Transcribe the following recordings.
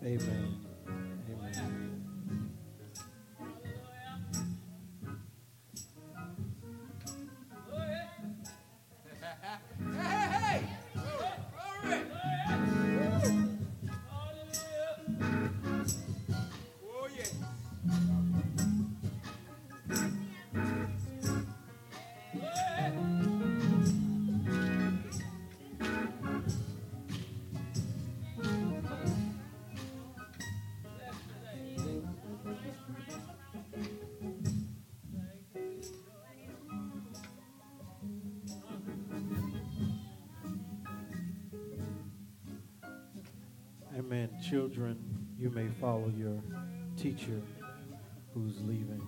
Amen. Amen. Amen. Children, you may follow your teacher who's leaving.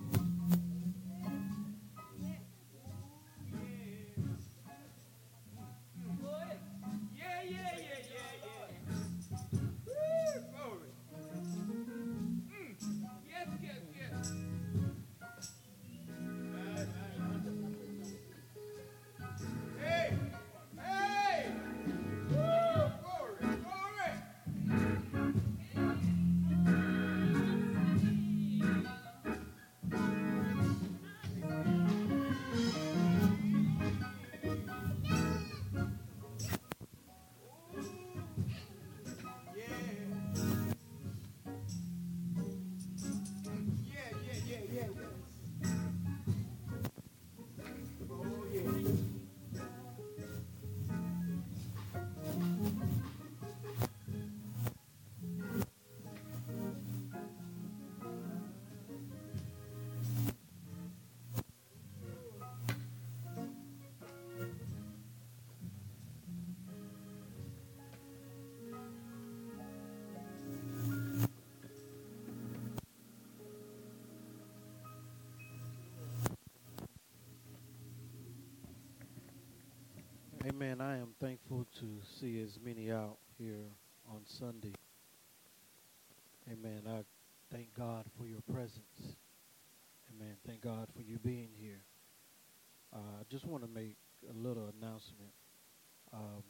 Amen. I am thankful to see as many out here on Sunday. Amen. I thank God for your presence. Amen. Thank God for you being here. I just want to make a little announcement. Um,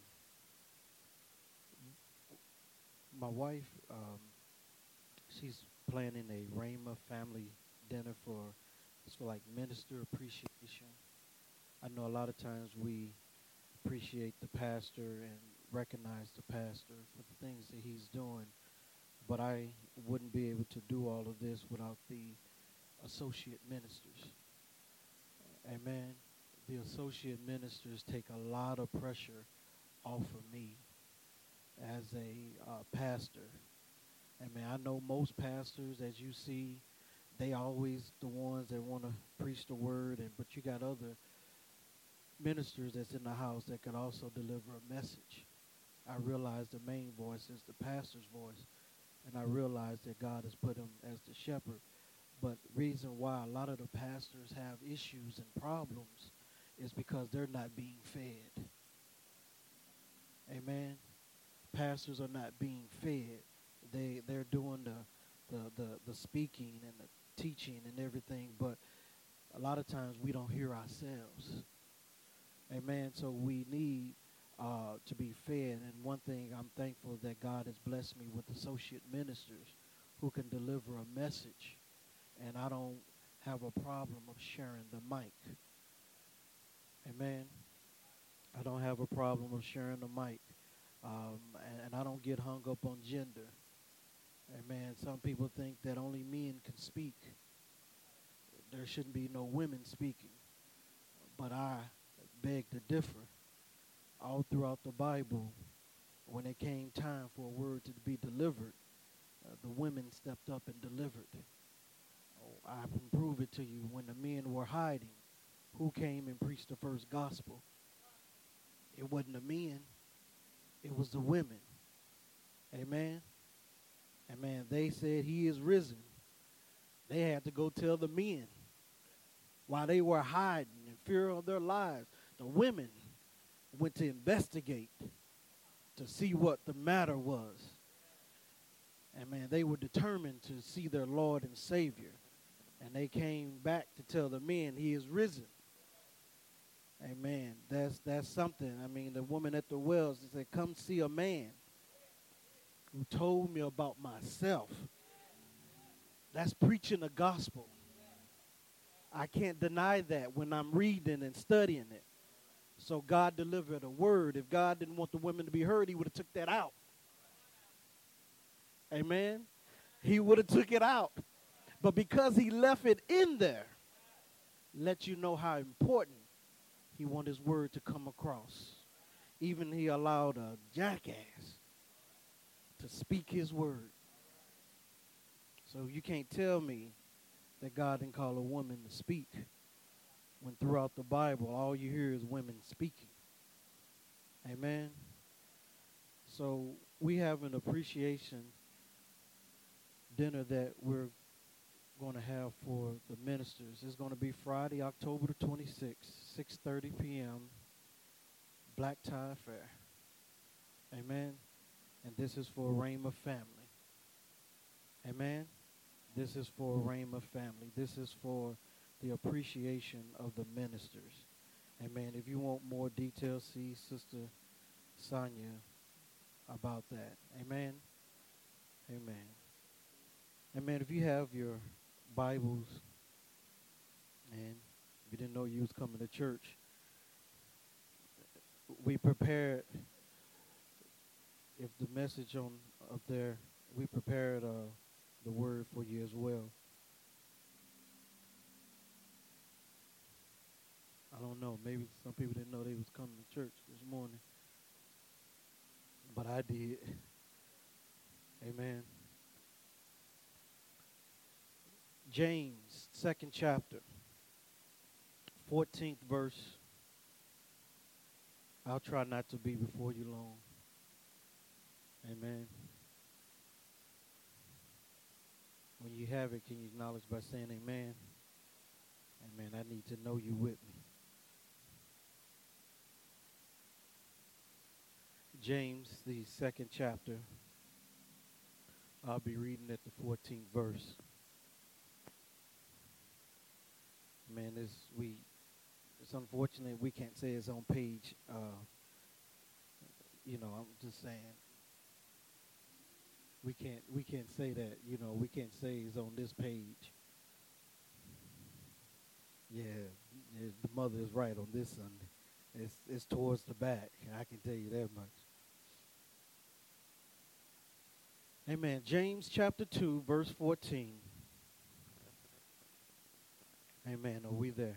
my wife, she's planning a Rhema family dinner it's for like minister appreciation. I know a lot of times we appreciate the pastor and recognize the pastor for the things that he's doing, but I wouldn't be able to do all of this without the associate ministers. Amen. The associate ministers take a lot of pressure off of me as a pastor. Amen. I know most pastors, as you see, they always the ones that want to preach the word, but you got other ministers that's in the house that can also deliver a message. I realize the main voice is the pastor's voice, and I realize that God has put him as the shepherd. But reason why a lot of the pastors have issues and problems is because they're not being fed. Amen. Pastors are not being fed. They're doing the speaking and the teaching and everything, but a lot of times we don't hear ourselves. Amen. So we need to be fed. And one thing I'm thankful that God has blessed me with associate ministers who can deliver a message, and I don't have a problem of sharing the mic. Amen. I don't have a problem of sharing the mic. And I don't get hung up on gender. Amen. Some people think that only men can speak. There shouldn't be no women speaking. But I beg to differ. All throughout the Bible, when it came time for a word to be delivered, the women stepped up and delivered. I can prove it to you. When the men were hiding, who came and preached the first gospel? It wasn't the men. It was the women. Amen. Amen. They said he is risen. They had to go tell the men while they were hiding in fear of their lives. The women went to investigate to see what the matter was. Amen. They were determined to see their Lord and Savior. And they came back to tell the men he is risen. Amen. That's something. I mean, the woman at the wells said, come see a man. who told me about myself. That's preaching the gospel. I can't deny that when I'm reading and studying it. So God delivered a word. If God didn't want the women to be heard, he would have took that out. Amen. He would have took it out. But because he left it in there, let you know how important he wanted his word to come across. Even he allowed a jackass to speak his word. So you can't tell me that God didn't call a woman to speak when throughout the Bible all you hear is women speaking. Amen. So we have an appreciation dinner that we're going to have for the ministers. It's going to be Friday, October the 26th, 6:30 p.m., Black Tie Fair. Amen. And this is for Rhema family. Amen. This is for Rhema family. This is for the appreciation of the ministers. Amen. If you want more details, see Sister Sonia about that. Amen. Amen. Amen. If you have your Bibles, and if you didn't know you was coming to church, we prepared, if the message on up there, we prepared the word for you as well. I don't know, maybe some people didn't know they was coming to church this morning, but I did. Amen. James, 2nd chapter, 14th verse. I'll try not to be before you long. Amen. When you have it, can you acknowledge by saying amen? Amen. I need to know you with me. James, the 2nd chapter. I'll be reading at the 14th verse. Man, it's unfortunate we can't say it's on page. I'm just saying we can't say that. We can't say it's on this page. Yeah, the mother is right on this Sunday. It's towards the back. I can tell you that much. Amen. James chapter 2, verse 14. Amen. Are we there?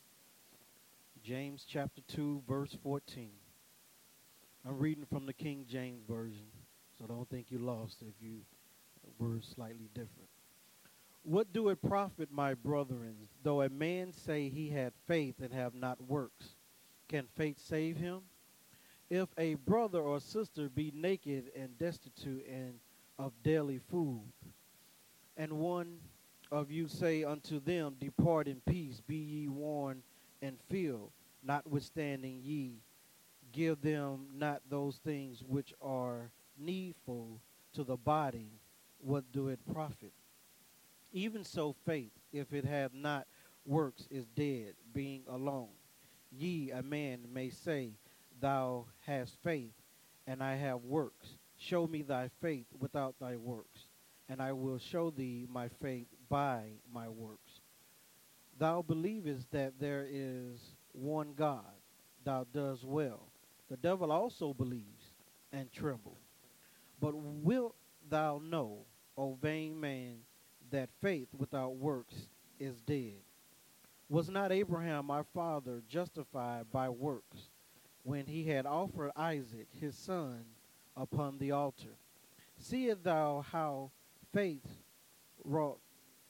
James chapter 2, verse 14. I'm reading from the King James Version, so don't think you lost if you were slightly different. What do it profit, my brethren, though a man say he had faith and have not works? Can faith save him? If a brother or sister be naked and destitute and of daily food, and one of you say unto them, depart in peace, be ye warned and filled, notwithstanding ye give them not those things which are needful to the body, what do it profit? Even so faith, if it have not works, is dead, being alone. Ye, a man may say, thou hast faith, and I have works. Show me thy faith without thy works, and I will show thee my faith by my works. Thou believest that there is one God, thou doest well. The devil also believes and trembles. But wilt thou know, O vain man, that faith without works is dead? Was not Abraham our father justified by works when he had offered Isaac his son upon the altar? Seest thou how faith wrought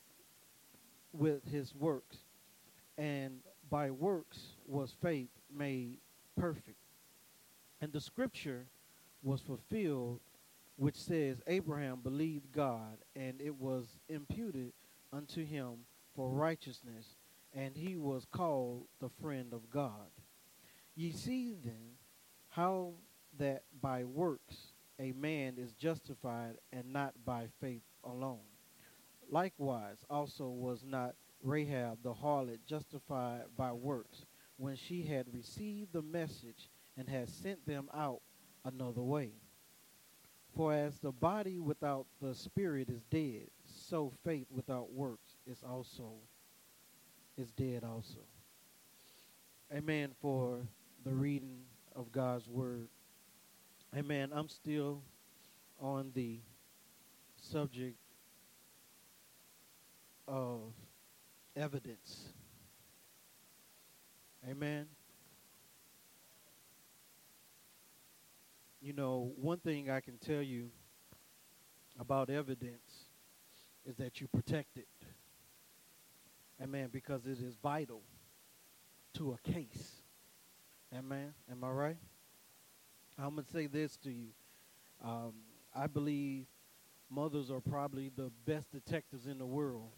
with his works, and by works was faith made perfect? And the scripture was fulfilled, which says, Abraham believed God, and it was imputed unto him for righteousness, and he was called the friend of God. Ye see then how that by works a man is justified, and not by faith alone. Likewise also was not Rahab the harlot justified by works, when she had received the message and had sent them out another way. For as the body without the spirit is dead, so faith without works is dead also. Amen. For the reading of God's word. Amen. I'm still on the subject of evidence. Amen. You know, one thing I can tell you about evidence is that you protect it. Amen. Because it is vital to a case. Amen. Am I right? I'm going to say this to you. I believe mothers are probably the best detectives in the world.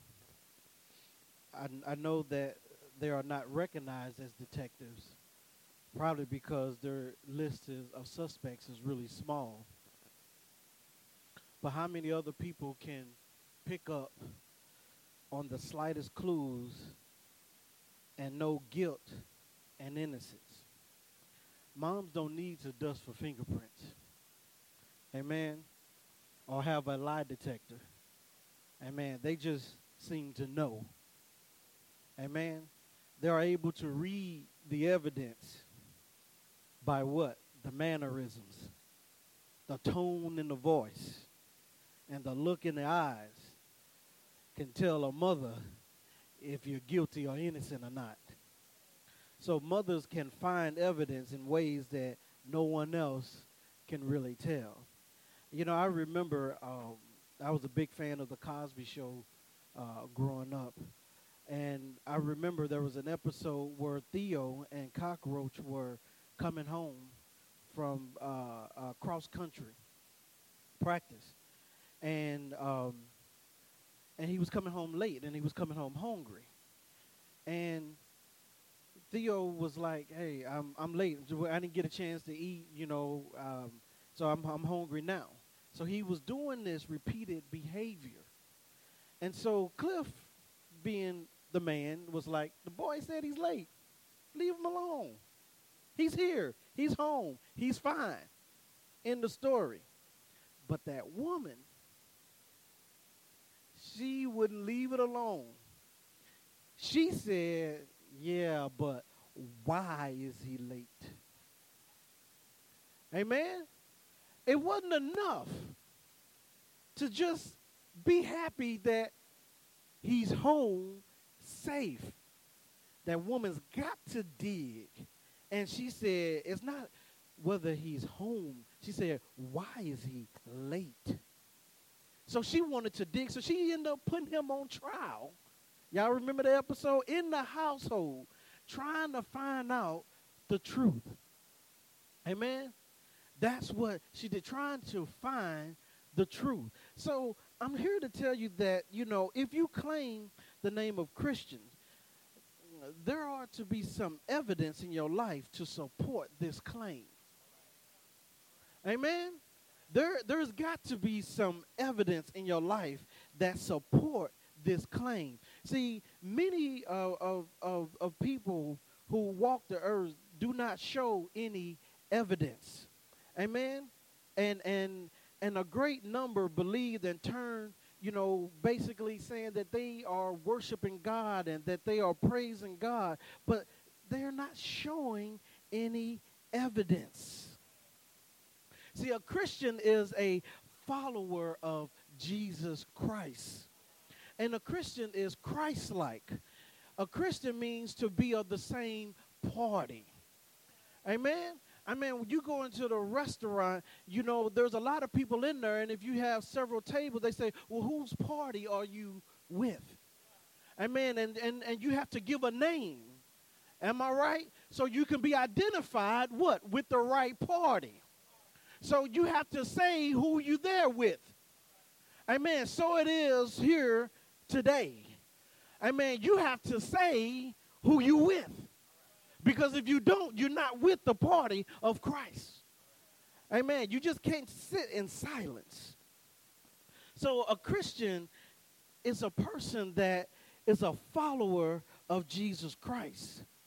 I know that they are not recognized as detectives, probably because their list of suspects is really small. But how many other people can pick up on the slightest clues and know guilt and innocence? Moms don't need to dust for fingerprints. Amen. Or have a lie detector. Amen. They just seem to know. Amen. They are able to read the evidence by what? The mannerisms, the tone in the voice, and the look in the eyes can tell a mother if you're guilty or innocent or not. So mothers can find evidence in ways that no one else can really tell. You know, I remember I was a big fan of The Cosby Show growing up. And I remember there was an episode where Theo and Cockroach were coming home from cross country practice, and he was coming home late, and he was coming home hungry. And Theo was like, "Hey, I'm late. I didn't get a chance to eat, so I'm hungry now." So he was doing this repeated behavior, and so Cliff, being the man, was like, "The boy said he's late. Leave him alone. He's here. He's home. He's fine." In the story. But that woman, she wouldn't leave it alone. She said, "Yeah, but why is he late?" Amen? It wasn't enough to just be happy that he's home safe. That woman's got to dig. And she said, it's not whether he's home. She said, why is he late? So she wanted to dig. So she ended up putting him on trial. Y'all remember the episode? In the household, trying to find out the truth. Amen? That's what she did, trying to find the truth. So I'm here to tell you that, if you claim the name of Christian, there are to be some evidence in your life to support this claim. Amen? There's got to be some evidence in your life that support this claim. See, many of people who walk the earth do not show any evidence. Amen? And a great number believed and turned, basically saying that they are worshiping God and that they are praising God, but they're not showing any evidence. See, a Christian is a follower of Jesus Christ. And a Christian is Christ-like. A Christian means to be of the same party. Amen? When you go into the restaurant, there's a lot of people in there, and if you have several tables, they say, well, whose party are you with? Amen? And you have to give a name. Am I right? So you can be identified, what? With the right party. So you have to say who you're there with. Amen. So it is here today. Amen. You have to say who you with. Because if you don't, you're not with the party of Christ. Amen. You just can't sit in silence. So a Christian is a person that is a follower of Jesus Christ.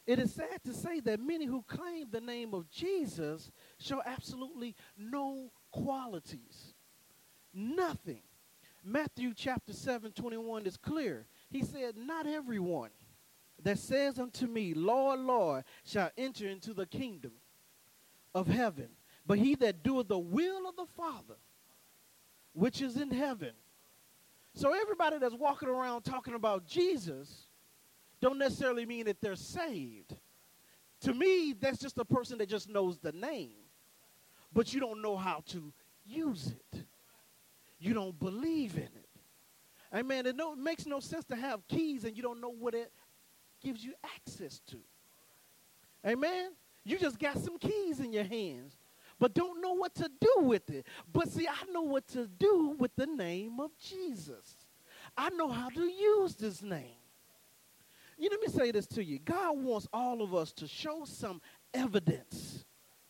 It is sad to say that many who claim the name of Jesus show absolutely no qualities. Nothing. Matthew chapter 7:21 is clear. He said, "Not everyone that says unto me, Lord, Lord, shall enter into the kingdom of heaven, but he that doeth the will of the Father, which is in heaven." So everybody that's walking around talking about Jesus don't necessarily mean that they're saved. To me, that's just a person that just knows the name, but you don't know how to use it. You don't believe in it. Amen. It makes no sense to have keys and you don't know what it gives you access to. Amen. You just got some keys in your hands, but don't know what to do with it. But see, I know what to do with the name of Jesus. I know how to use this name. Let me say this to you. God wants all of us to show some evidence.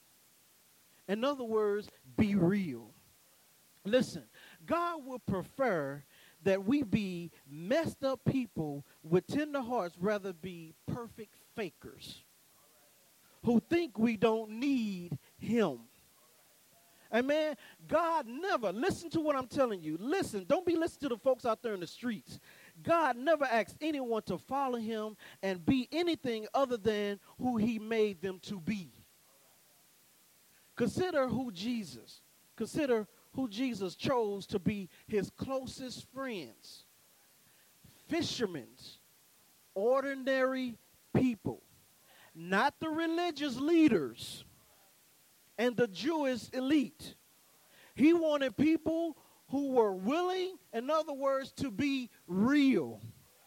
In other words, be real. Listen, God would prefer that we be messed up people with tender hearts rather be perfect fakers who think we don't need him. Amen. God never, listen to what I'm telling you. Listen, don't be listening to the folks out there in the streets. God never asked anyone to follow him and be anything other than who he made them to be. Consider who Jesus chose to be his closest friends. Fishermen, ordinary people, not the religious leaders and the Jewish elite. He wanted people who were willing, in other words, to be real.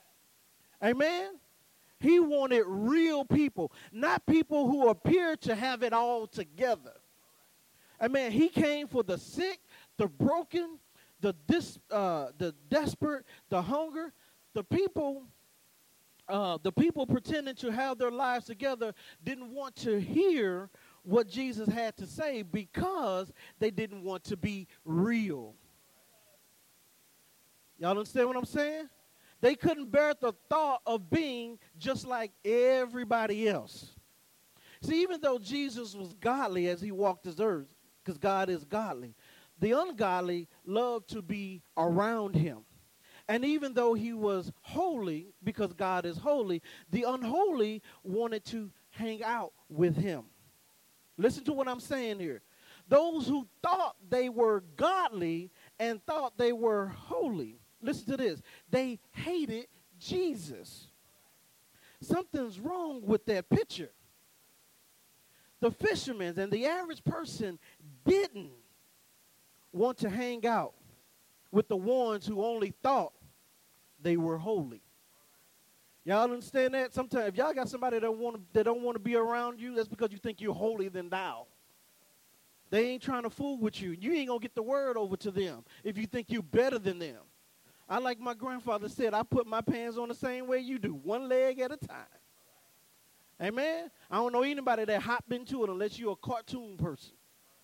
Amen? He wanted real people, not people who appear to have it all together. Amen. He came for the sick, the broken, the desperate, the hunger. The people pretending to have their lives together didn't want to hear what Jesus had to say because they didn't want to be real. Y'all understand what I'm saying? They couldn't bear the thought of being just like everybody else. See, even though Jesus was godly as he walked this earth, because God is godly, the ungodly loved to be around him. And even though he was holy, because God is holy, the unholy wanted to hang out with him. Listen to what I'm saying here. Those who thought they were godly and thought they were holy, listen to this, they hated Jesus. Something's wrong with that picture. The fishermen and the average person didn't want to hang out with the ones who only thought they were holy. Y'all understand that? Sometimes if y'all got somebody that don't want to be around you, that's because you think you're holier than thou. They ain't trying to fool with you. You ain't going to get the word over to them if you think you're better than them. I like my grandfather said, I put my pants on the same way you do, one leg at a time. Amen? I don't know anybody that hop into it unless you're a cartoon person.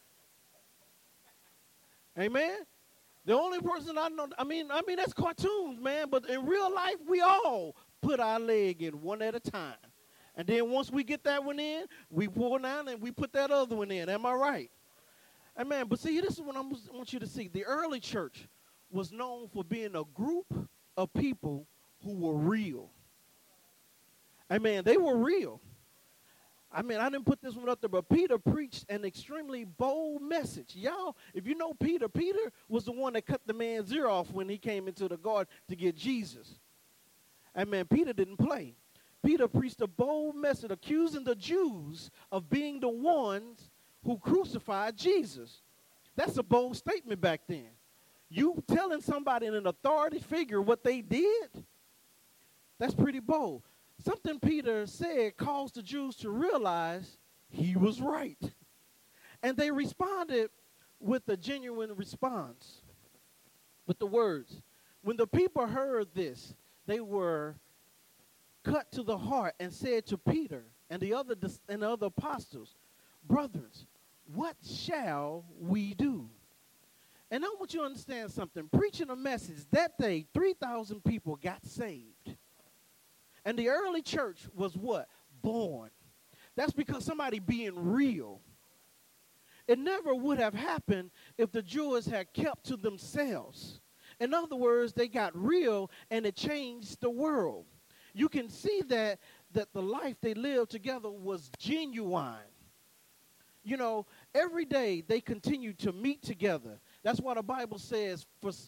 Amen? The only person I know, I mean that's cartoons, man, but in real life, we all put our leg in one at a time. And then once we get that one in, we pull down and we put that other one in. Am I right? Amen. But see, this is what I want you to see. The early church was known for being a group of people who were real. Amen. They were real. I didn't put this one up there, but Peter preached an extremely bold message. Y'all, if you know Peter was the one that cut the man's ear off when he came into the garden to get Jesus. Amen. Peter didn't play. Peter preached a bold message accusing the Jews of being the ones who crucified Jesus. That's a bold statement back then. You telling somebody in an authority figure what they did, that's pretty bold. Something Peter said caused the Jews to realize he was right. And they responded with a genuine response with the words. When the people heard this, they were cut to the heart and said to Peter and the other apostles, "Brothers, what shall we do?" And I want you to understand something. Preaching a message, that day, 3,000 people got saved. And the early church was what? born. That's because somebody being real. It never would have happened if the Jews had kept to themselves. In other words, they got real and it changed the world. You can see that the life they lived together was genuine. You know, every day they continued to meet together. That's why the Bible says,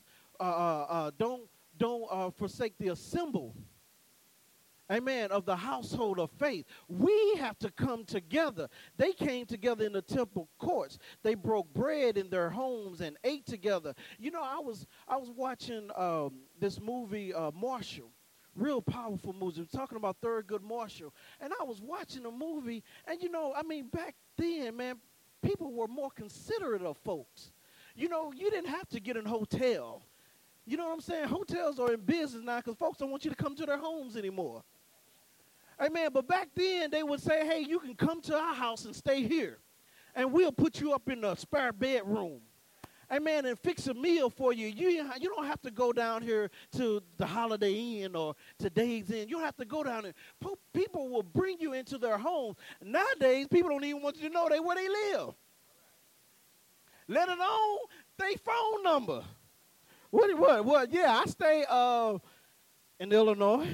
don't forsake the assembly. Amen, of the household of faith. We have to come together. They came together in the temple courts. They broke bread in their homes and ate together. You know, I was watching this movie, Marshall. Real powerful movie. We're talking about Thurgood Marshall. And I was watching the movie, and you know, I mean, back then, man, people were more considerate of folks. You know, you didn't have to get in a hotel. You know what I'm saying? Hotels are in business now because folks don't want you to come to their homes anymore. Amen. But back then, they would say, hey, you can come to our house and stay here. And we'll put you up in a spare bedroom. Amen. And fix a meal for you. You don't have to go down here to the Holiday Inn or to Days Inn. You don't have to go down there. People will bring you into their home. Nowadays, people don't even want you to know where they live. Let alone their phone number. What? Yeah, I stay in Illinois.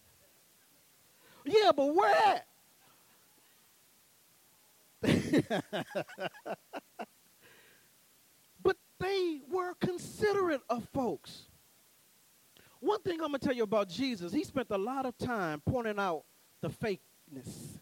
Yeah, but where at? But they were considerate of folks. One thing I'm going to tell you about Jesus, he spent a lot of time pointing out the fakeness.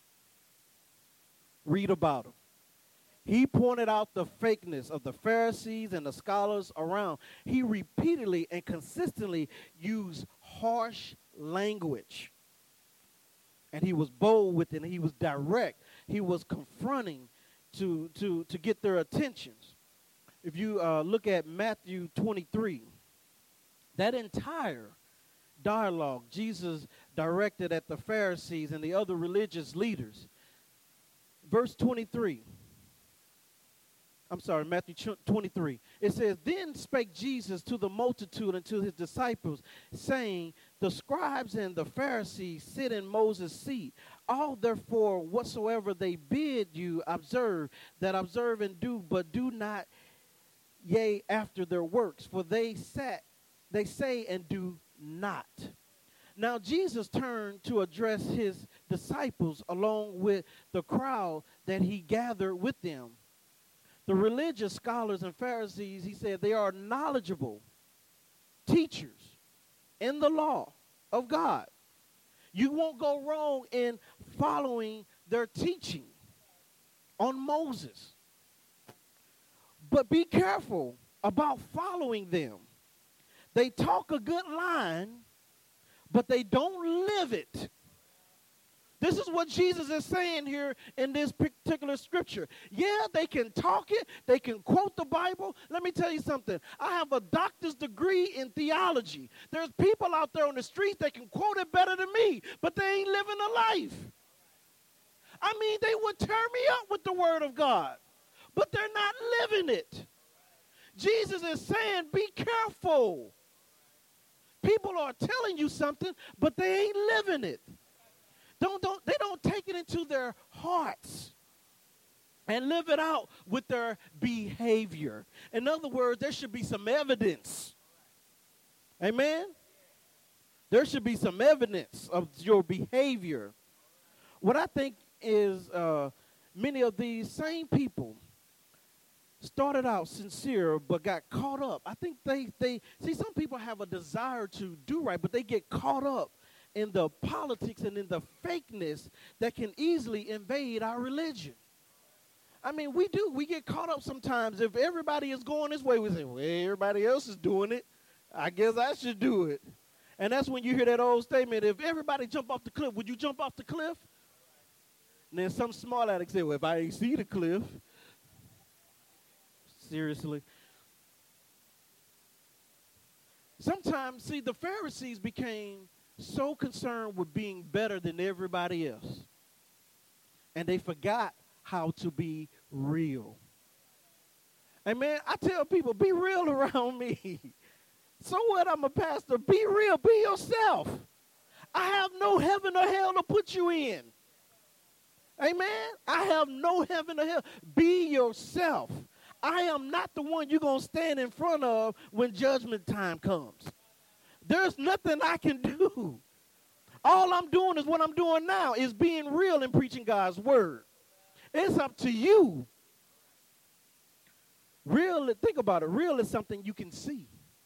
Read about him. He pointed out the fakeness of the Pharisees and the scholars around. He repeatedly and consistently used harsh language. And he was bold with it, and he was direct. He was confronting to get their attentions. If you look at Matthew 23, that entire dialogue Jesus directed at the Pharisees and the other religious leaders. Verse 23. Matthew 23. It says, then spake Jesus to the multitude and to his disciples, saying, the scribes and the Pharisees sit in Moses' seat. All therefore whatsoever they bid you observe, that observe and do, but do not yea after their works, for they say and do not. Now Jesus turned to address his disciples along with the crowd that he gathered with them. The religious scholars and Pharisees, he said, they are knowledgeable teachers in the law of God. You won't go wrong in following their teaching on Moses. But be careful about following them. They talk a good line, but they don't live it. This is what Jesus is saying here in this particular scripture. Yeah, they can talk it. They can quote the Bible. Let me tell you something. I have a doctor's degree in theology. There's people out there on the streets that can quote it better than me, but they ain't living a life. I mean, they would tear me up with the word of God, but they're not living it. Jesus is saying, be careful. People are telling you something, but they ain't living it. They don't take it into their hearts and live it out with their behavior. In other words, there should be some evidence. Amen? There should be some evidence of your behavior. What I think is many of these same people started out sincere but got caught up. I think they see, some people have a desire to do right, but they get caught up in the politics and in the fakeness that can easily invade our religion. I mean, we get caught up sometimes. If everybody is going this way, we say, well, everybody else is doing it, I guess I should do it. And that's when you hear that old statement, if everybody jump off the cliff, would you jump off the cliff? And then some smart addict say, well, if I ain't see the cliff. Seriously. Sometimes, see, the Pharisees became so concerned with being better than everybody else, and they forgot how to be real. Amen. I tell people, be real around me. So what? I'm a pastor. Be real. Be yourself. I have no heaven or hell to put you in. Amen. I have no heaven or hell. Be yourself. I am not the one you're going to stand in front of when judgment time comes. There's nothing I can do. All I'm doing is what I'm doing now, is being real and preaching God's word. It's up to you. Real, think about it. Real is something you can see.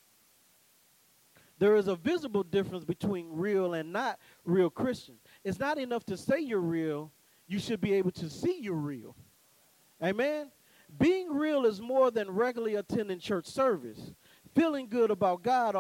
There is a visible difference between real and not real Christians. It's not enough to say you're real. You should be able to see you're real. Amen? Being real is more than regularly attending church service, feeling good about God, or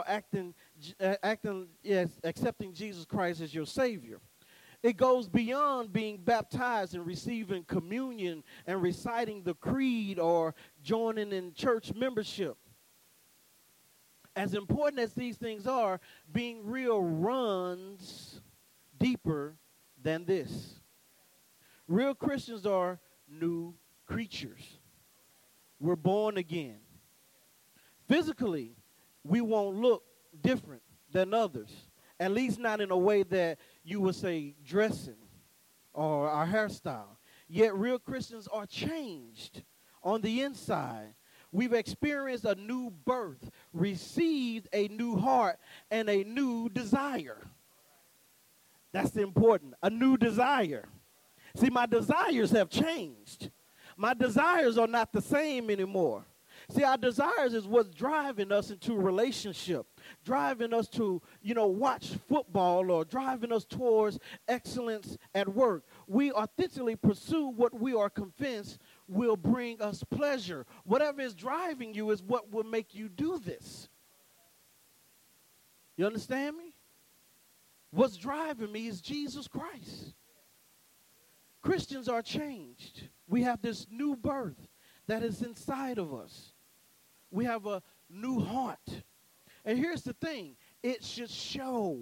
accepting Jesus Christ as your Savior. It goes beyond being baptized and receiving communion and reciting the creed or joining in church membership. As important as these things are, being real runs deeper than this. Real Christians are new creatures. We're born again. Physically, we won't look different than others, at least not in a way that you would say dressing or our hairstyle. Yet real Christians are changed on the inside. We've experienced a new birth, received a new heart, and a new desire. That's important, a new desire. See, my desires have changed. My desires are not the same anymore. See, our desires is what's driving us into a relationship, driving us to, watch football, or driving us towards excellence at work. We authentically pursue what we are convinced will bring us pleasure. Whatever is driving you is what will make you do this. You understand me? What's driving me is Jesus Christ. Christians are changed. We have this new birth that is inside of us. We have a new heart. And here's the thing. It should show.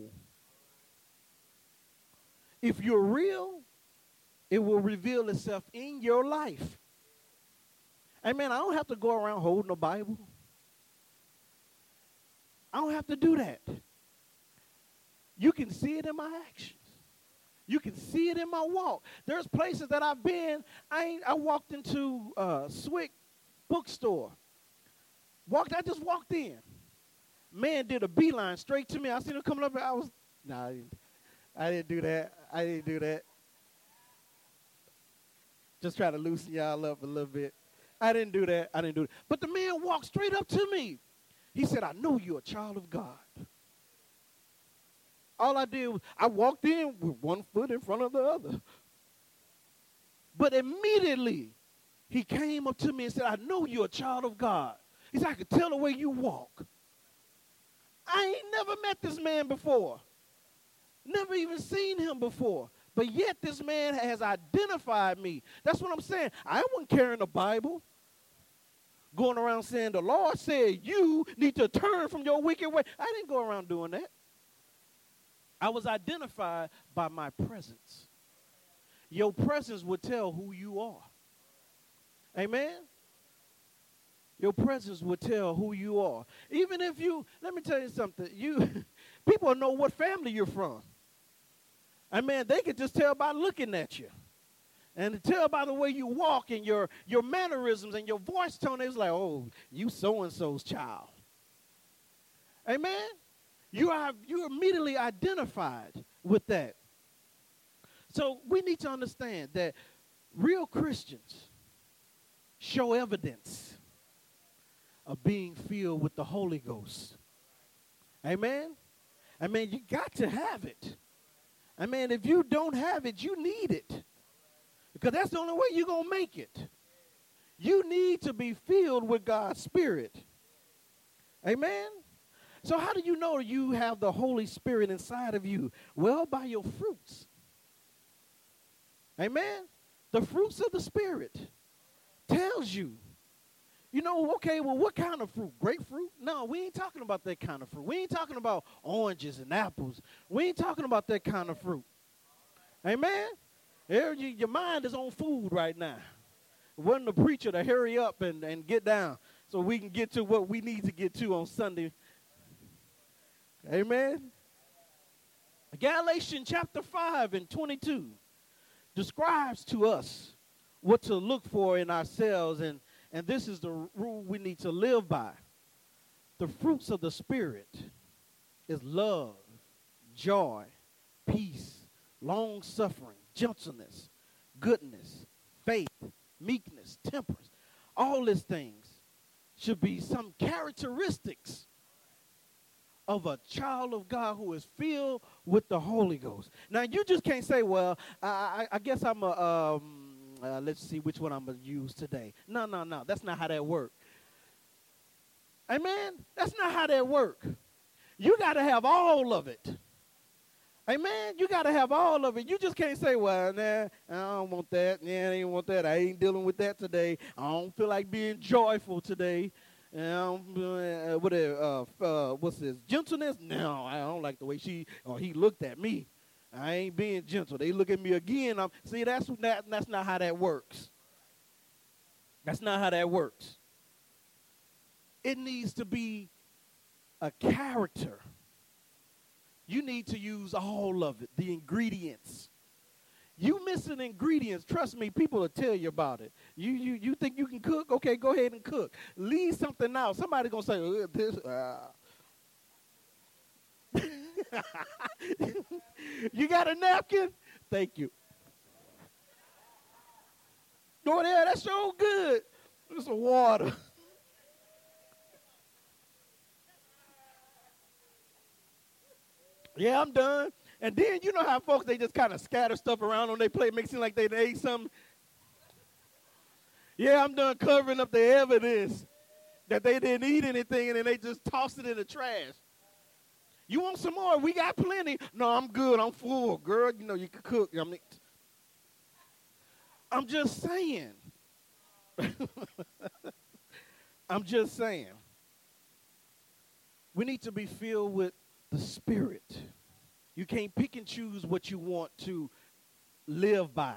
If you're real, it will reveal itself in your life. Amen. I don't have to go around holding a Bible. I don't have to do that. You can see it in my actions. You can see it in my walk. There's places that I've been. I walked into Swick bookstore. I just walked in. Man did a beeline straight to me. I seen him coming up, and I didn't do that. Just try to loosen y'all up a little bit. I didn't do that. But the man walked straight up to me. He said, "I know you're a child of God." All I did was I walked in with one foot in front of the other. But immediately he came up to me and said, "I know you're a child of God." He said, "I could tell the way you walk." I ain't never met this man before. Never even seen him before. But yet this man has identified me. That's what I'm saying. I wasn't carrying a Bible, going around saying, "The Lord said you need to turn from your wicked way." I didn't go around doing that. I was identified by my presence. Your presence would tell who you are. Amen? Your presence would tell who you are. Even if let me tell you something. People know what family you're from. Amen. They can just tell by looking at you. And tell by the way you walk and your mannerisms and your voice tone. It's like, "Oh, you so-and-so's child." Amen? You're immediately identified with that. So we need to understand that real Christians show evidence of being filled with the Holy Ghost. Amen? Amen. You got to have it. Amen. If you don't have it, you need it. Because that's the only way you're going to make it. You need to be filled with God's Spirit. Amen? So how do you know you have the Holy Spirit inside of you? Well, by your fruits. Amen? The fruits of the Spirit tells you. Okay, well, what kind of fruit? Grapefruit? No, we ain't talking about that kind of fruit. We ain't talking about oranges and apples. We ain't talking about that kind of fruit. Amen? Your mind is on food right now. Wanting the preacher to hurry up and get down so we can get to what we need to get to on Sunday. Amen? Galatians chapter 5 and 22 describes to us what to look for in ourselves, and this is the rule we need to live by. The fruits of the Spirit is love, joy, peace, long-suffering, gentleness, goodness, faith, meekness, temperance. All these things should be some characteristics of a child of God who is filled with the Holy Ghost. Now, you just can't say, well, I guess I'm let's see which one I'm going to use today. No. That's not how that works. Amen? That's not how that works. You got to have all of it. Amen? You got to have all of it. You just can't say, well, nah, I don't want that. Yeah, I ain't want that. I ain't dealing with that today. I don't feel like being joyful today. What's this? Gentleness? No, I don't like the way she or he looked at me. I ain't being gentle. They look at me again. See, that's not how that works. That's not how that works. It needs to be a character. You need to use all of it, the ingredients. You missing ingredients, trust me, people will tell you about it. You think you can cook? Okay, go ahead and cook. Leave something out. Somebody's going to say, this. You got a napkin? Thank you. Oh, yeah, that's so good. There's some water. Yeah, I'm done. And then you know how folks, they just kind of scatter stuff around on their plate, make it seem like they ate something. Yeah, I'm done covering up the evidence that they didn't eat anything, and then they just toss it in the trash. You want some more? We got plenty. No, I'm good. I'm full. Girl, you know you can cook. I'm just saying. I'm just saying. We need to be filled with the Spirit. You can't pick and choose what you want to live by.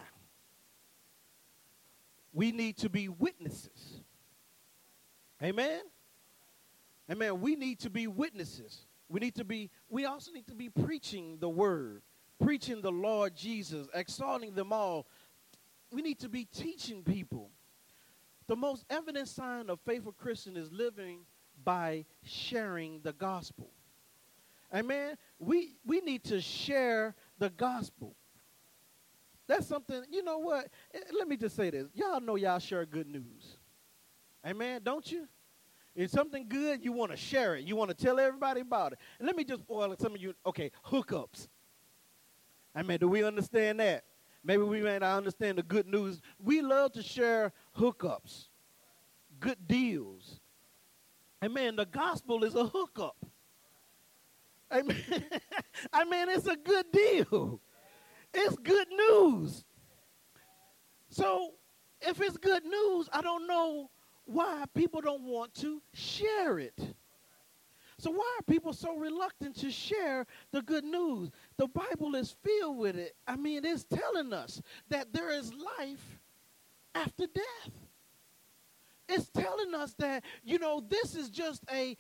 We need to be witnesses. Amen? Amen. We need to be witnesses. We also need to be preaching the word, preaching the Lord Jesus, exalting them all. We need to be teaching people. The most evident sign of faithful Christian is living by sharing the gospel. Amen. We need to share the gospel. That's something, you know what? Let me just say this. Y'all know y'all share good news. Amen, don't you? If something good, you want to share it. You want to tell everybody about it. And let me just boil some of you, okay, hookups. Amen, do we understand that? Maybe we may not understand the good news. We love to share hookups, good deals. Amen, the gospel is a hookup. Amen. I mean, it's a good deal. It's good news. So if it's good news, I don't know why people don't want to share it. So why are people so reluctant to share the good news? The Bible is filled with it. I mean, it's telling us that there is life after death. It's telling us that, you know, this is just a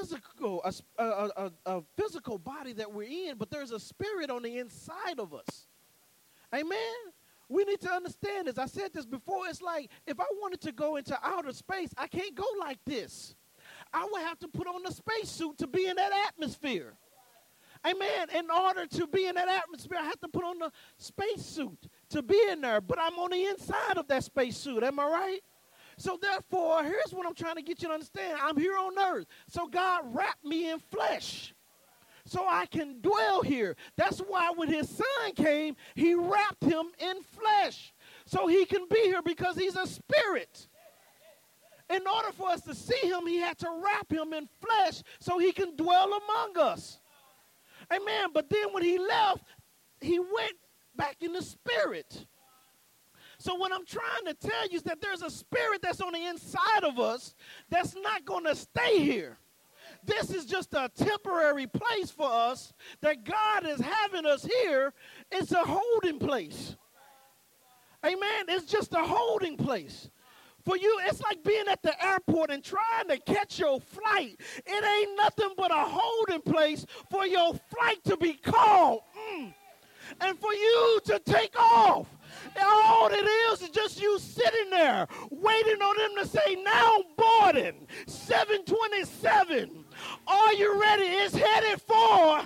physical body that we're in, but there's a spirit on the inside of us. Amen? We need to understand this. I said this before. It's like if I wanted to go into outer space, I can't go like this. I would have to put on a spacesuit to be in that atmosphere. Amen. In order to be in that atmosphere, I have to put on a spacesuit to be in there. But I'm on the inside of that spacesuit. Am I right? So therefore, here's what I'm trying to get you to understand. I'm here on earth. So God wrapped me in flesh so I can dwell here. That's why when his son came, he wrapped him in flesh so he can be here because he's a spirit. In order for us to see him, he had to wrap him in flesh so he can dwell among us. Amen. But then when he left, he went back in the spirit. So what I'm trying to tell you is that there's a spirit that's on the inside of us that's not going to stay here. This is just a temporary place for us that God is having us here. It's a holding place. Amen. It's just a holding place. For you, it's like being at the airport and trying to catch your flight. It ain't nothing but a holding place for your flight to be called. And for you to take off. All it is just you sitting there waiting on them to say, now boarding, 727. Are you ready? It's headed for.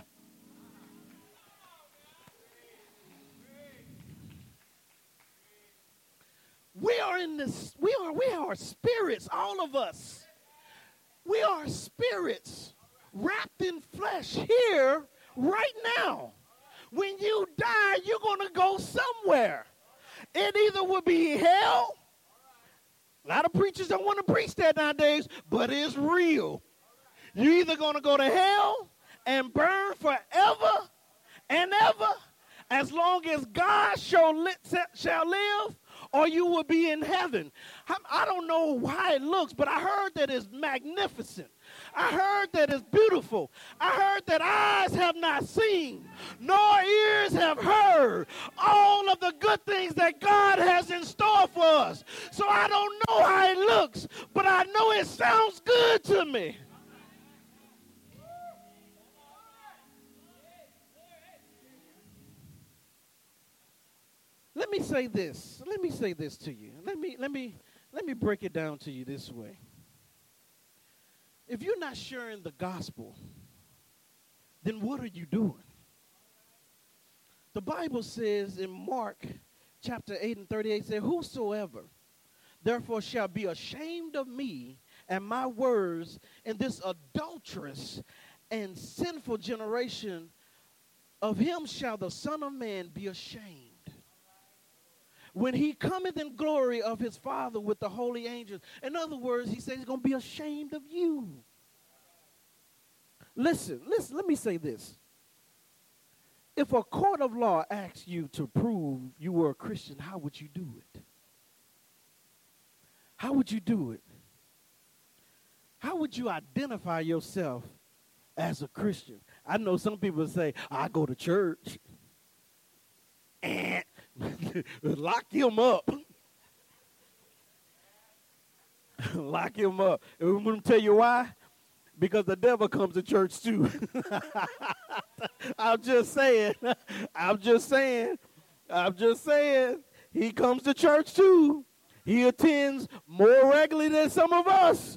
We are in this, we are spirits, all of us. We are spirits wrapped in flesh here right now. When you die, you're going to go somewhere. It either will be hell. A lot of preachers don't want to preach that nowadays, but it's real. You're either going to go to hell and burn forever and ever, as long as God shall live, or you will be in heaven. I don't know how it looks, but I heard that it's magnificent. I heard that it's beautiful. I heard that eyes have not seen, nor ears have heard all of the good things that God has in store for us. So I don't know how it looks, but I know it sounds good to me. Let me say this. Let me say this to you. Let me break it down to you this way. If you're not sharing the gospel, then what are you doing? The Bible says in Mark chapter 8 and 38, says, whosoever therefore shall be ashamed of me and my words in this adulterous and sinful generation, of him shall the Son of Man be ashamed when he cometh in glory of his Father with the holy angels. In other words, he says he's going to be ashamed of you. Listen, let me say this. If a court of law asks you to prove you were a Christian, how would you do it? How would you do it? How would you identify yourself as a Christian? I know some people say, I go to church. And lock him up. Lock him up. And I'm going to tell you why. Because the devil comes to church too. I'm just saying. I'm just saying. I'm just saying. He comes to church too. He attends more regularly than some of us.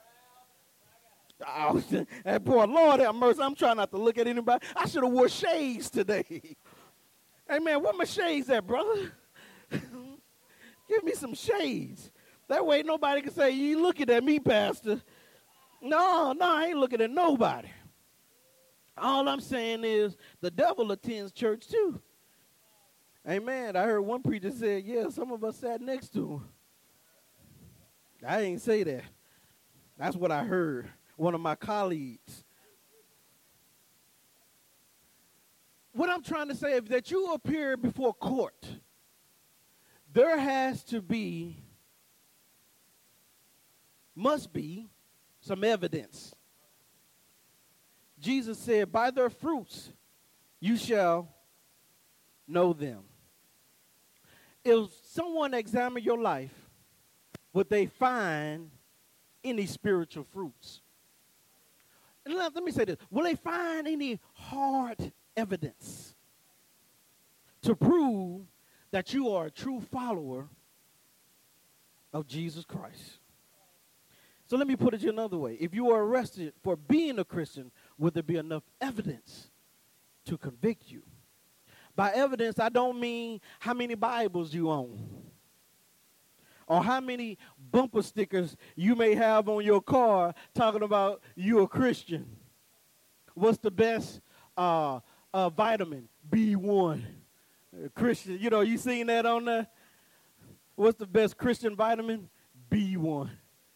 Oh, that boy, Lord have mercy. I'm trying not to look at anybody. I should have wore shades today. Hey, man, where my shades at, brother? Give me some shades. That way nobody can say, you looking at me, Pastor. No, I ain't looking at nobody. All I'm saying is the devil attends church too. Amen. I heard one preacher say, yeah, some of us sat next to him. I ain't say that. That's what I heard. One of my colleagues. What I'm trying to say is that you appear before court. There must be some evidence. Jesus said, by their fruits you shall know them. If someone examine your life, would they find any spiritual fruits? And let me say this. Will they find any hard evidence to prove that you are a true follower of Jesus Christ? So let me put it another way. If you are arrested for being a Christian, would there be enough evidence to convict you? By evidence, I don't mean how many Bibles you own or how many bumper stickers you may have on your car talking about you a Christian. What's the best vitamin? B1. Christian, you seen that on there? What's the best Christian vitamin? B1.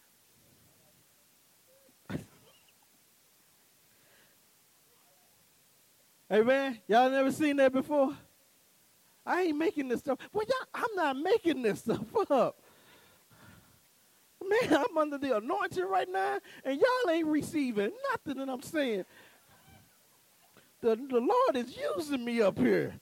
Hey, man, y'all never seen that before? I ain't making this stuff. Well, I'm not making this stuff up. Man, I'm under the anointing right now, and y'all ain't receiving nothing that I'm saying. The Lord is using me up here.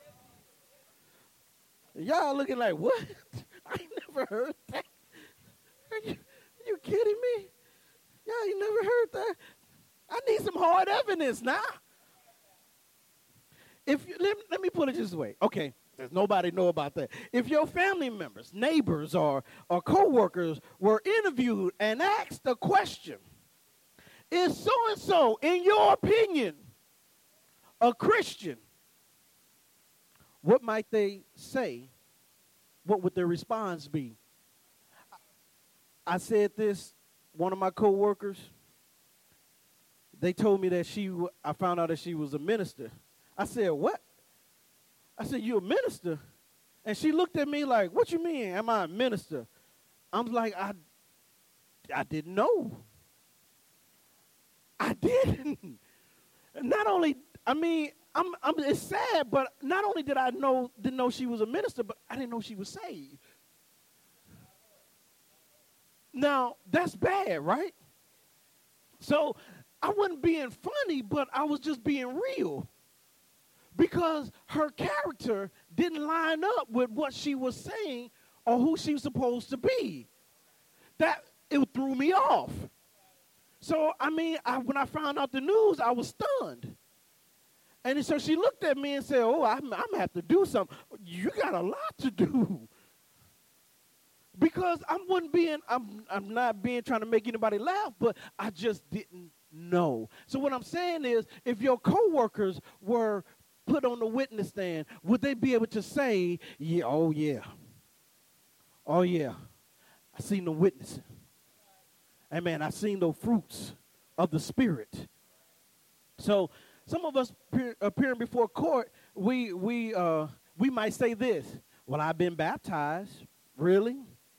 Y'all looking like, what? I ain't never heard that. Are you kidding me? Y'all ain't never heard that. I need some hard evidence now. Let me put it this way. Okay, Does nobody know about that? If your family members, neighbors, or co-workers were interviewed and asked a question, is so-and-so, in your opinion, a Christian? What might they say? What would their response be? I said this, one of my co-workers, they told me that I found out that she was a minister. I said, what? I said, you a minister? And she looked at me like, what you mean, am I a minister? I'm like, I didn't know. I didn't. Not only, I mean, it's sad, but not only didn't know she was a minister, but I didn't know she was saved. Now, that's bad, right? So I wasn't being funny, but I was just being real. Because her character didn't line up with what she was saying or who she was supposed to be. It threw me off. So, I mean, when I found out the news, I was stunned. And so she looked at me and said, oh, I'm going to have to do something. You got a lot to do. Because I'm not trying to make anybody laugh, but I just didn't know. So what I'm saying is, if your coworkers were put on the witness stand, would they be able to say, yeah, oh yeah, I seen them witnessing. Amen. I seen those fruits of the Spirit. So some of us appearing before court, we might say this. Well, I've been baptized. Really?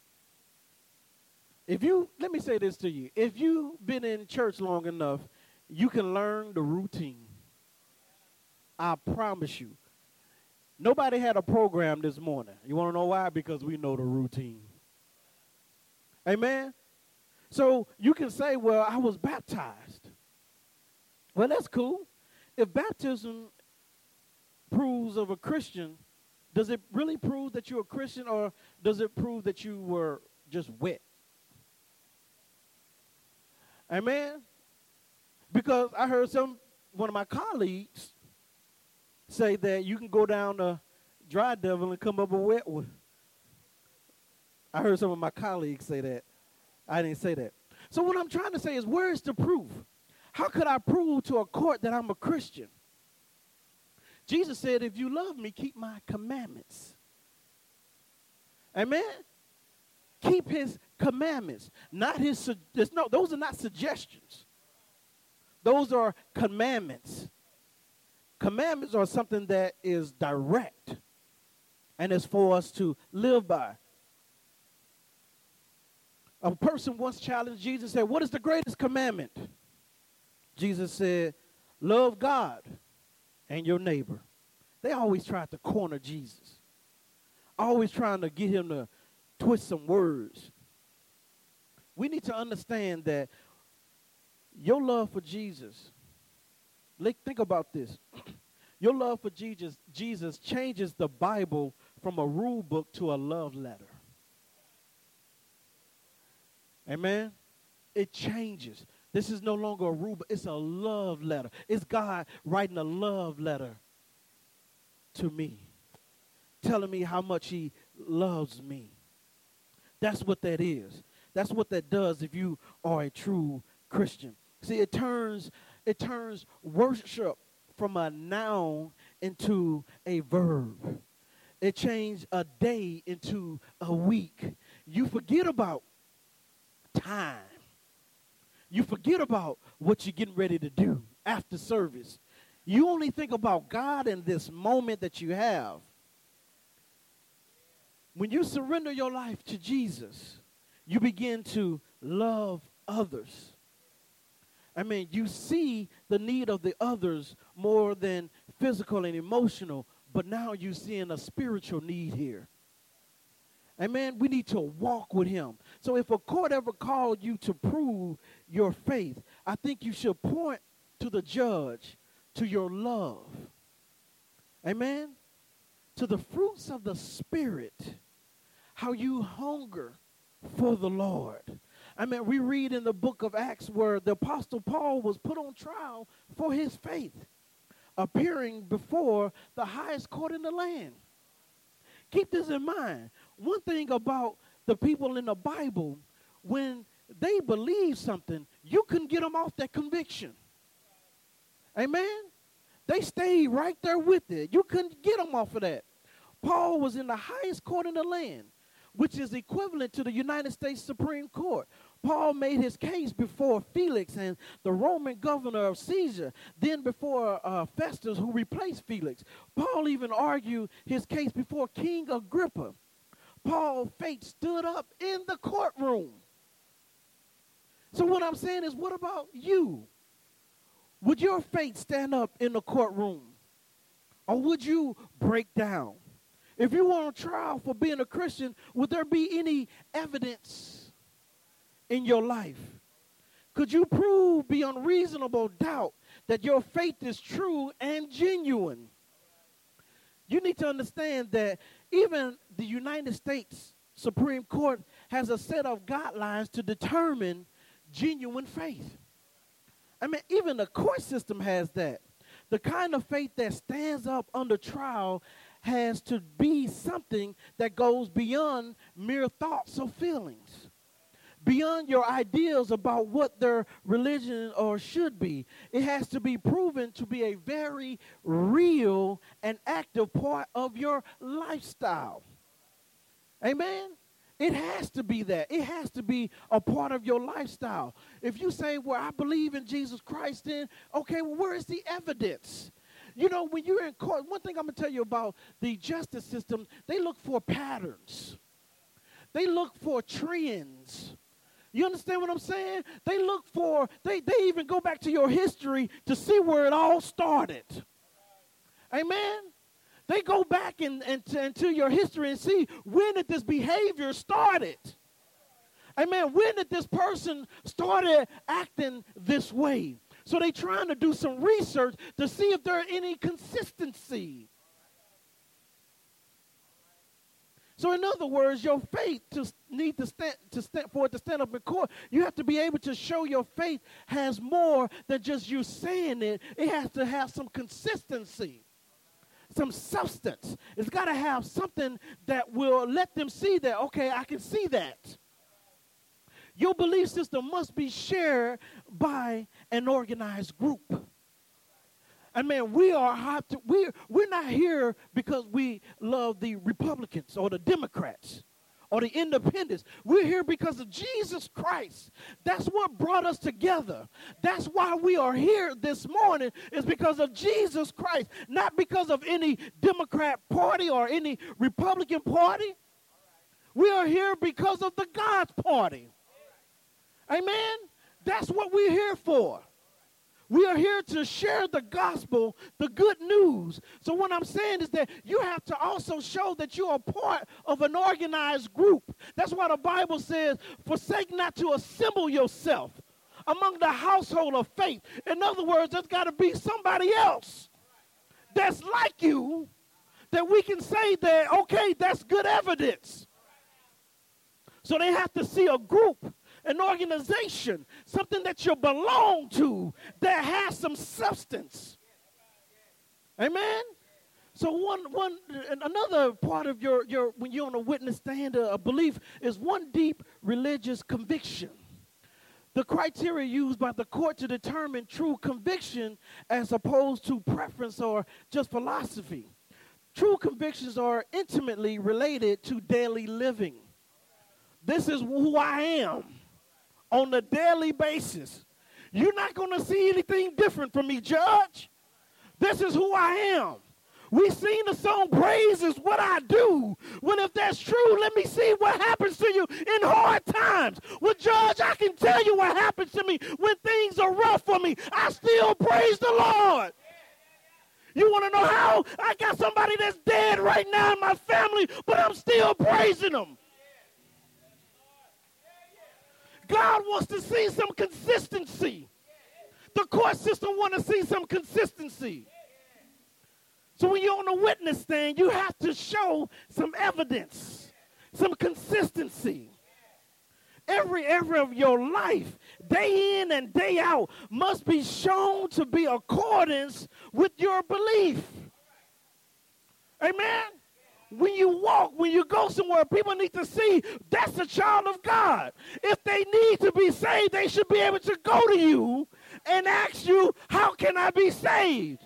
Let me say this to you. If you've been in church long enough, you can learn the routine. I promise you. Nobody had a program this morning. You want to know why? Because we know the routine. Amen? So you can say, well, I was baptized. Well, that's cool. If baptism proves of a Christian, does it really prove that you're a Christian, or does it prove that you were just wet? Amen? Because I heard one of my colleagues say that you can go down the dry devil and come up a wet one. I heard some of my colleagues say that. I didn't say that. So what I'm trying to say is, where is the proof? How could I prove to a court that I'm a Christian? Jesus said, if you love me, keep my commandments. Amen? Keep his commandments. Those are not suggestions. Those are commandments. Commandments are something that is direct and is for us to live by. A person once challenged Jesus, said, what is the greatest commandment? Jesus said, love God and your neighbor. They always tried to corner Jesus. Always trying to get him to twist some words. We need to understand that your love for Jesus, think about this. Your love for Jesus changes the Bible from a rule book to a love letter. Amen? It changes. This is no longer a rule book. It's a love letter. It's God writing a love letter to me, telling me how much he loves me. That's what that is. That's what that does if you are a true Christian. See, it turns worship from a noun into a verb. It changed a day into a week. You forget about time. You forget about what you're getting ready to do after service. You only think about God in this moment that you have. When you surrender your life to Jesus, you begin to love others. I mean, you see the need of the others more than physical and emotional, but now you're seeing a spiritual need here. Amen. We need to walk with him. So if a court ever called you to prove your faith, I think you should point to the judge, to your love. Amen. To the fruits of the Spirit, how you hunger for the Lord. I mean, we read in the book of Acts where the Apostle Paul was put on trial for his faith, appearing before the highest court in the land. Keep this in mind. One thing about the people in the Bible, when they believe something, you couldn't get them off that conviction. Amen? They stayed right there with it. You couldn't get them off of that. Paul was in the highest court in the land, which is equivalent to the United States Supreme Court. Paul made his case before Felix and the Roman governor of Caesar, then before Festus, who replaced Felix. Paul even argued his case before King Agrippa. Paul's faith stood up in the courtroom. So what I'm saying is, what about you? Would your faith stand up in the courtroom? Or would you break down? If you were on trial for being a Christian, would there be any evidence in your life? Could you prove beyond reasonable doubt that your faith is true and genuine? You need to understand that even the United States Supreme Court has a set of guidelines to determine genuine faith. I mean, even the court system has that. The kind of faith that stands up under trial has to be something that goes beyond mere thoughts or feelings, beyond your ideas about what their religion or should be. It has to be proven to be a very real and active part of your lifestyle. Amen? It has to be that. It has to be a part of your lifestyle. If you say, well, I believe in Jesus Christ, then, okay, well, where is the evidence? You know, when you're in court, one thing I'm going to tell you about the justice system, they look for patterns. They look for trends. You understand what I'm saying? They look for, they even go back to your history to see where it all started. Amen? They go back into your history and see, when did this behavior started? Amen. When did this person started acting this way? So they're trying to do some research to see if there are any consistency. So in other words, your faith for it to stand up in court, you have to be able to show your faith has more than just you saying it. It has to have some consistency, some substance. It's got to have something that will let them see that, okay, I can see that. Your belief system must be shared by an organized group. I mean, we're not here because we love the Republicans or the Democrats or the independents. We're here because of Jesus Christ. That's what brought us together. That's why we are here this morning, is because of Jesus Christ, not because of any Democrat party or any Republican party. We are here because of the God's party. Amen? That's what we're here for. We are here to share the gospel, the good news. So what I'm saying is that you have to also show that you are part of an organized group. That's why the Bible says, forsake not to assemble yourself among the household of faith. In other words, there's got to be somebody else that's like you that we can say that, okay, that's good evidence. So they have to see a group, an organization, something that you belong to that has some substance. Amen? So another part of your when you're on a witness stand, a belief, is one deep religious conviction. The criteria used by the court to determine true conviction as opposed to preference or just philosophy. True convictions are intimately related to daily living. This is who I am on a daily basis. You're not going to see anything different from me, Judge. This is who I am. We sing the song, praise is what I do. Well, if that's true, let me see what happens to you in hard times. Well, Judge, I can tell you what happens to me when things are rough for me. I still praise the Lord. You want to know how? I got somebody that's dead right now in my family, but I'm still praising them. God wants to see some consistency. The court system wants to see some consistency. So when you're on a witness stand, you have to show some evidence, some consistency. Every area of your life, day in and day out, must be shown to be accordance with your belief. Amen? When you walk, when you go somewhere, people need to see that's a child of God. If they need to be saved, they should be able to go to you and ask you, how can I be saved?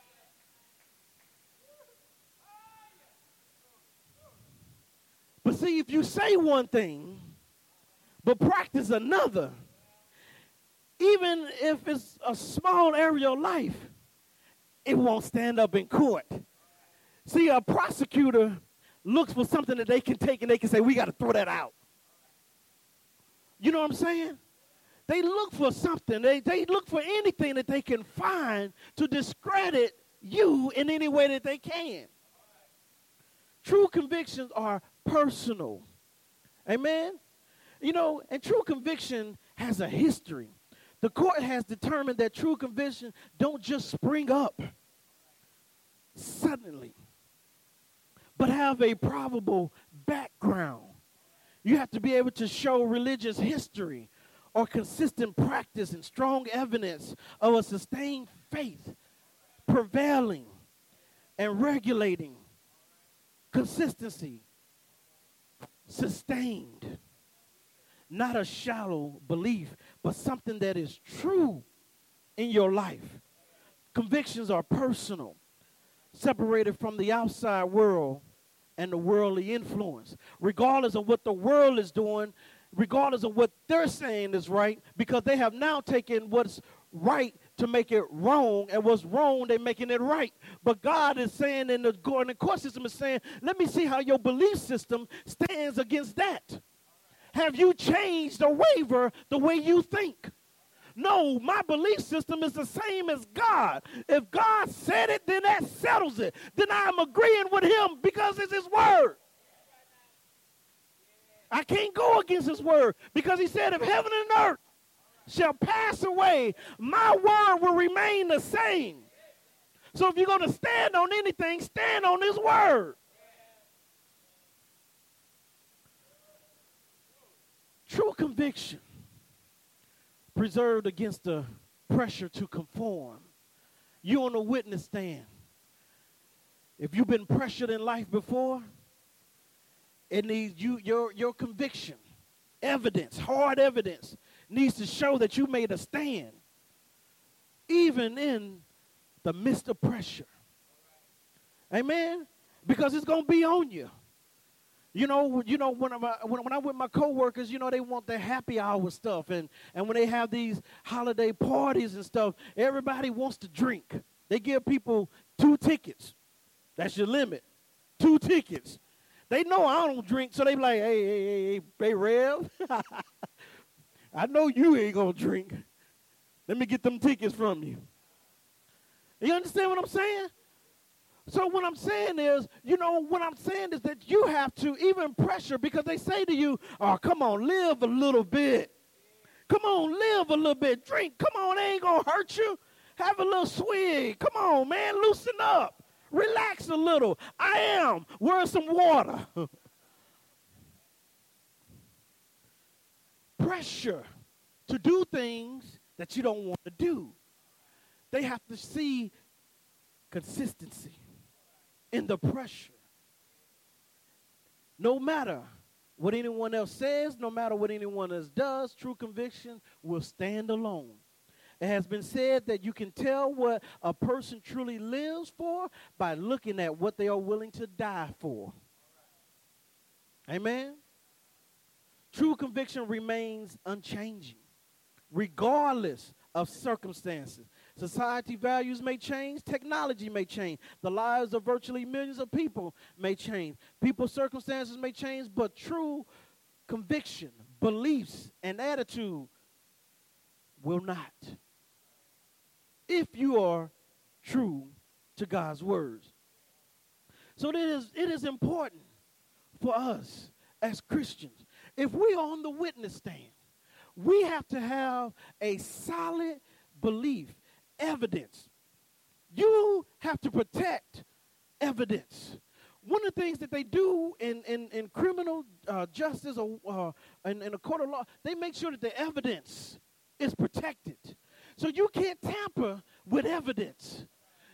But see, if you say one thing, but practice another, even if it's a small area of life, it won't stand up in court. See, a prosecutor looks for something that they can take and they can say, we got to throw that out. You know what I'm saying? They look for something. They look for anything that they can find to discredit you in any way that they can. True convictions are personal. Amen? You know, and true conviction has a history. The court has determined that true conviction don't just spring up suddenly, but have a probable background. You have to be able to show religious history or consistent practice and strong evidence of a sustained faith prevailing and regulating consistency, sustained, not a shallow belief, but something that is true in your life. Convictions are personal, separated from the outside world and the worldly influence. Regardless of what the world is doing, regardless of what they're saying is right, because they have now taken what's right to make it wrong, and what's wrong, they're making it right. But God is saying, in the court system is saying, let me see how your belief system stands against that. Have you changed or wavered the way you think? No, my belief system is the same as God. If God said it, then that settles it. Then I'm agreeing with him because it's his word. I can't go against his word because he said, if heaven and earth shall pass away, my word will remain the same. So if you're going to stand on anything, stand on his word. True conviction, preserved against the pressure to conform. You on a witness stand. If you've been pressured in life before, it needs your conviction, evidence, hard evidence, needs to show that you made a stand, even in the midst of pressure. Amen? Because it's going to be on you. You know, when I'm with my coworkers, you know, they want their happy hour stuff. And when they have these holiday parties and stuff, everybody wants to drink. They give people 2 tickets. That's your limit. 2 tickets. They know I don't drink, so they be like, hey, Rev, I know you ain't going to drink. Let me get them tickets from you. You understand what I'm saying? So what I'm saying is, that you have to even pressure, because they say to you, oh, come on, live a little bit. Come on, live a little bit. Drink. Come on, they ain't going to hurt you. Have a little swig. Come on, man, loosen up. Relax a little. I am. Where's some water? Pressure to do things that you don't want to do. They have to see consistency in the pressure. No matter what anyone else says, no matter what anyone else does, true conviction will stand alone. It has been said that you can tell what a person truly lives for by looking at what they are willing to die for. Amen? True conviction remains unchanging, regardless of circumstances. Society values may change. Technology may change. The lives of virtually millions of people may change. People's circumstances may change, but true conviction, beliefs, and attitude will not. If you are true to God's words. So it is important for us as Christians, if we are on the witness stand, we have to have a solid belief, evidence. You have to protect evidence. One of the things that they do in criminal justice or in a court of law, they make sure that the evidence is protected. So you can't tamper with evidence.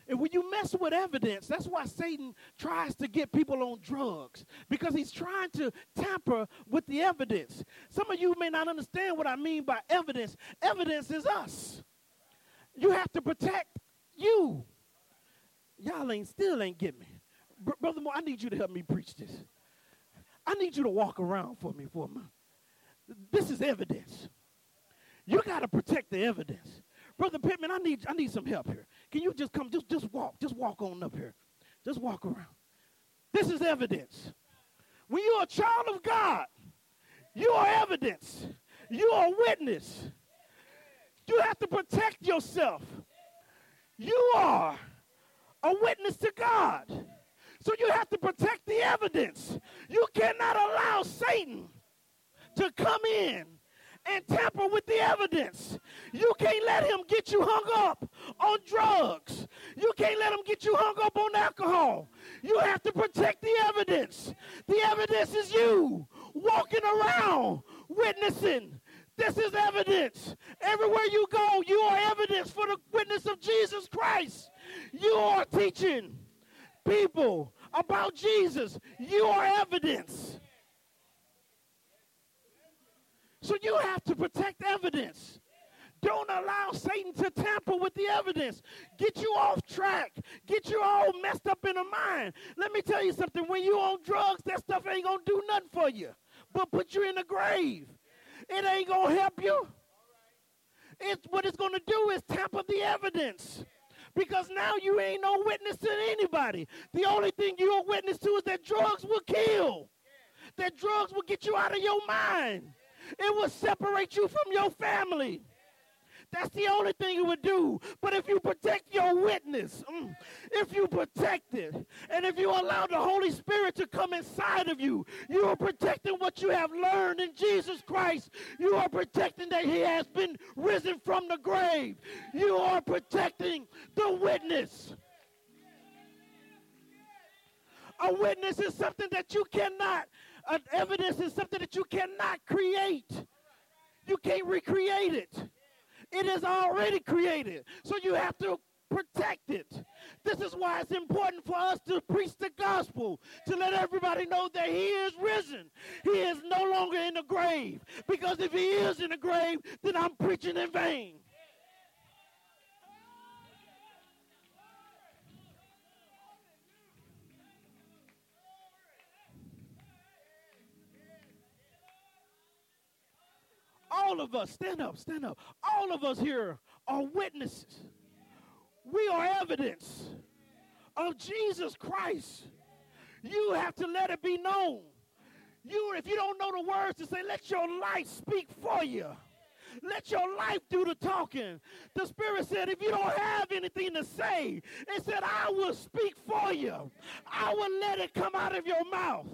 And when you mess with evidence, that's why Satan tries to get people on drugs, because he's trying to tamper with the evidence. Some of you may not understand what I mean by evidence. Evidence is us. You have to protect you. Y'all still ain't get me. Brother Moore, I need you to help me preach this. I need you to walk around for me for a minute. This is evidence. You got to protect the evidence. Brother Pittman, I need some help here. Can you just come, just walk on up here. Just walk around. This is evidence. When you're a child of God, you are evidence. You are a witness. You have to protect yourself. You are a witness to God. So you have to protect the evidence. You cannot allow Satan to come in and tamper with the evidence. You can't let him get you hung up on drugs. You can't let him get you hung up on alcohol. You have to protect the evidence. The evidence is you walking around witnessing. This is evidence. Everywhere you go, you are evidence for the witness of Jesus Christ. You are teaching people about Jesus. You are evidence. So you have to protect evidence. Don't allow Satan to tamper with the evidence. Get you off track. Get you all messed up in the mind. Let me tell you something. When you're on drugs, that stuff ain't going to do nothing for you but put you in the grave. It ain't going to help you. What it's going to do is tamper the evidence. Because now you ain't no witness to anybody. The only thing you're a witness to is that drugs will kill. That drugs will get you out of your mind. It will separate you from your family. That's the only thing it would do. But if you protect your witness, if you protect it, and if you allow the Holy Spirit to come inside of you, you are protecting what you have learned in Jesus Christ. You are protecting that he has been risen from the grave. You are protecting the witness. A witness is something that you cannot, evidence is something that you cannot create. You can't recreate it. It is already created. So you have to protect it. This is why it's important for us to preach the gospel, to let everybody know that he is risen. He is no longer in the grave. Because if he is in the grave, then I'm preaching in vain. All of us, stand up, stand up. All of us here are witnesses. We are evidence of Jesus Christ. You have to let it be known. If you don't know the words to say, let your life speak for you. Let your life do the talking. The Spirit said, if you don't have anything to say, it said, I will speak for you. I will let it come out of your mouth.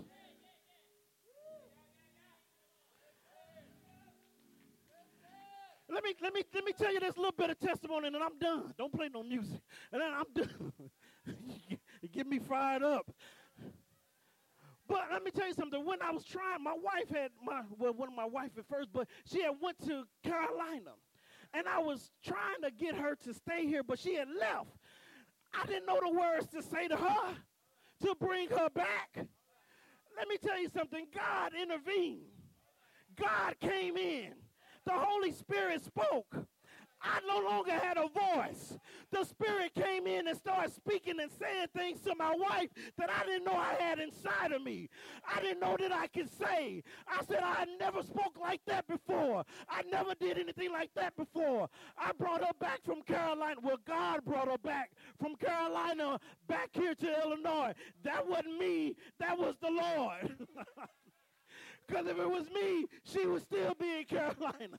Let me tell you this little bit of testimony, and then I'm done. Don't play no music. And then I'm done. You get me fired up. But let me tell you something. When I was trying, my wife had one of my wife at first, but she had went to Carolina. And I was trying to get her to stay here, but she had left. I didn't know the words to say to her to bring her back. Let me tell you something. God intervened. God came in. The Holy Spirit spoke. I no longer had a voice. The Spirit came in and started speaking and saying things to my wife that I didn't know I had inside of me. I didn't know that I could say. I said, I never spoke like that before. I never did anything like that before. I brought her back from Carolina. Well, God brought her back from Carolina back here to Illinois. That wasn't me. That was the Lord. Because if it was me, she would still be in Carolina.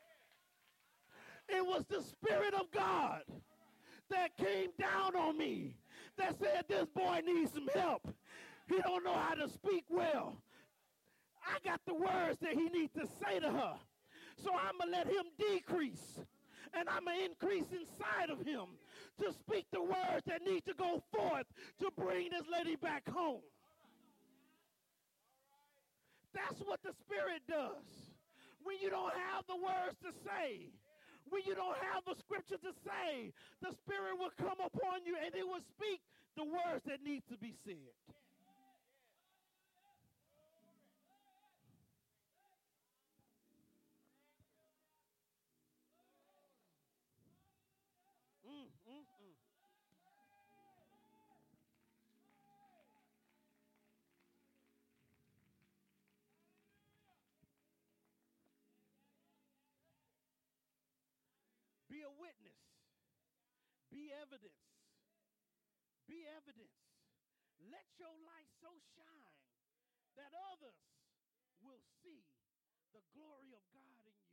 It was the Spirit of God that came down on me, that said this boy needs some help. He don't know how to speak well. I got the words that he needs to say to her. So I'm going to let him decrease, and I'm going to increase inside of him to speak the words that need to go forth to bring this lady back home. That's what the Spirit does. When you don't have the words to say, When you don't have the scripture to say, the Spirit will come upon you and it will speak the words that need to be said. Mm, mm, mm. Be a witness. Be evidence. Be evidence. Let your light so shine that others will see the glory of God in you.